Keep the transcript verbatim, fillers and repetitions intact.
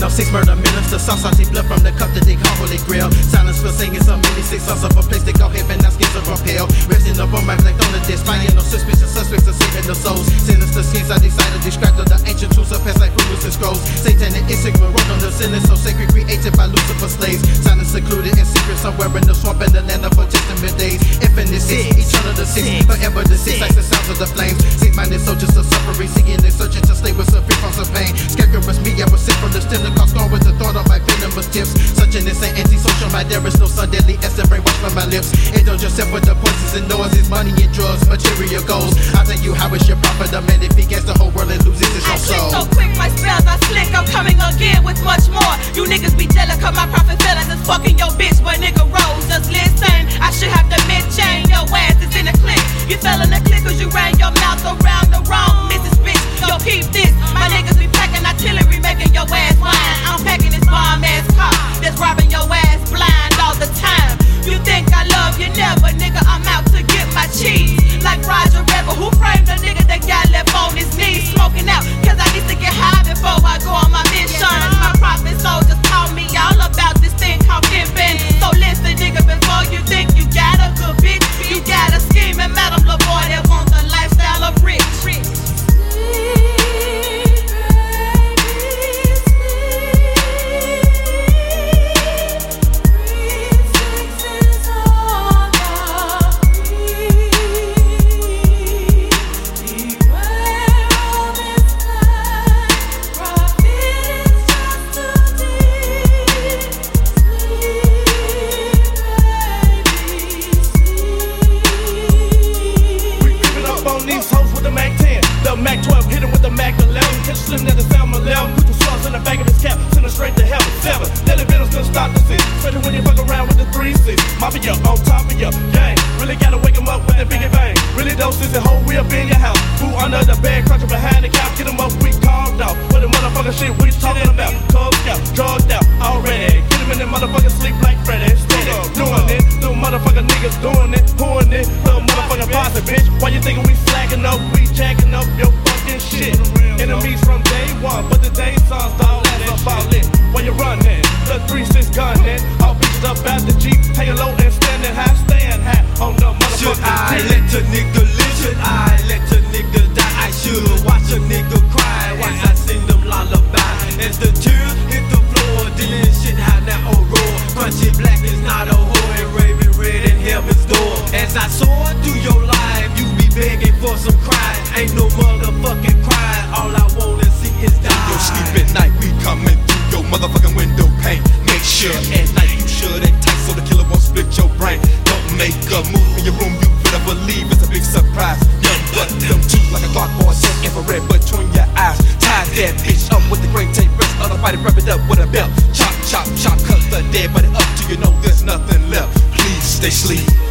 oh six murder minister, sauce saucy blood from the cup that they call Holy Grail. Silence for singing so many six sauce of a place they call heaven, now skins are pale. Resting up on my black on the disc, finding no suspicious suspects are saving the souls. Sinister skins I decided to describe the ancient truths of past like Rulers and scrolls. Satan and Issachar wrote on the sinners so sacred, created by Lucifer slaves. Silence secluded in secret somewhere in the swamp in the land of Old Testament days. Infinite six, eternal the six, forever the six, like the sounds of the flames. Sick-minded soldiers of suffering, seeking and searching to slay with some free from some pain. Scarecrows me, I was sick from the stem, the cost gone with the thought of my venomous tips. Such an insane antisocial mind, there is no sun, deadly essence, brainwash from my lips. Indulge yourself with the poisons and noises, money and drugs, material goals. I'll tell you how it's your profit, a man if he gets the whole world and loses his own soul. I so quick, my spells are slick, I'm coming again with much more. You niggas be jealous, cause my profit feelings is fucking your bitch, but nigga rolls. Just listen, I should have to mid-chain, your ass is in a click. You fell in the click cause you ran your mouth around the wrong Missus Bitch. Yo, keep this, my niggas be packing artillery, making your ass whine. I'm packing this bomb ass car that's robbing your ass blind all the time. You think I love you never, nigga, I'm out to get my cheese. Like Roger Rebel, who framed the nigga that got left on his knees smoking out, cause I need to get high before I go on my mission. My prophet soldiers taught me all about this thing called pimpin'. So listen, nigga, before you think you got a good bitch, you got a scheming Madam LaVoy that wants the lifestyle of rich. Slim that the sound eleven, put the sauce in the back of his cap, send him straight to heaven. Seven, Deadly Venom's gonna stop the six, especially when you fuck around with the three six. Mafia on top of your gang, really gotta wake him up with that biggie bang. Really doses and whole we up in your house. Who under the bed, crouching behind the couch, get him up, we carved off. What the motherfucking shit we talking about? Cub Scout, drugged out already. Get him in that motherfucking sleep like Freddy. Steady, doing it, little motherfucking niggas doing it, pouring it, little motherfucking posse, bitch. Why you thinking we slacking up, we jacking up your fucking shit? Enemies from day one, but the day songs don't last about lit. When you running, the three six gunning, all beached up at the Jeep, hanging low and standing high, staying high on the motherfucking Should I let a nigga live? Should I let a nigga die? I should watch a nigga cry, watch I sing them lullaby. As the tears hit the floor, dealing shit high now or roar. Crunchy black is not a whore, and raving red in heaven's door. As I soar through your life, you be begging for some cry. Ain't no motherfucking cry, all I wanna see is die. Yo, sleep at night, we coming through your motherfucking window pane. Make sure at night you sure that tight so the killer won't split your brain. Don't make a move in your room, you better believe it's a big surprise. Nothing but them two like a dark boy, set infrared between your eyes. Tie that bitch up with the great tape, rest other fighter, wrap it up with a belt. Chop, chop, chop, cut the dead body up till you know there's nothing left. Please stay sleep.